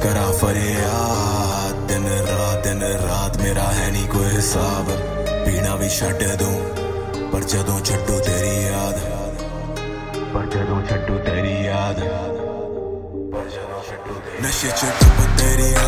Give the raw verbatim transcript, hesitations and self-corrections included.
करा फरियाद दिन रात दिन रात मेरा है नहीं कोई हिसाब पीना भी छड्ड दूं पर जदों छड्डू तेरी याद पर जदों छड्डू तेरी याद पर जदों छड्डू नशे च डुब तेरी